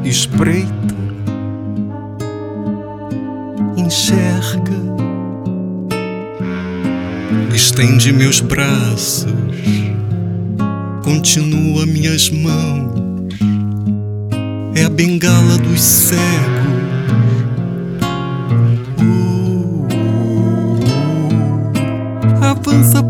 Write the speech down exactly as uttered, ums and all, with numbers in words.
espreita, enxerga, estende meus braços, continua minhas mãos, é a bengala dos cegos. Uh, uh, uh, avança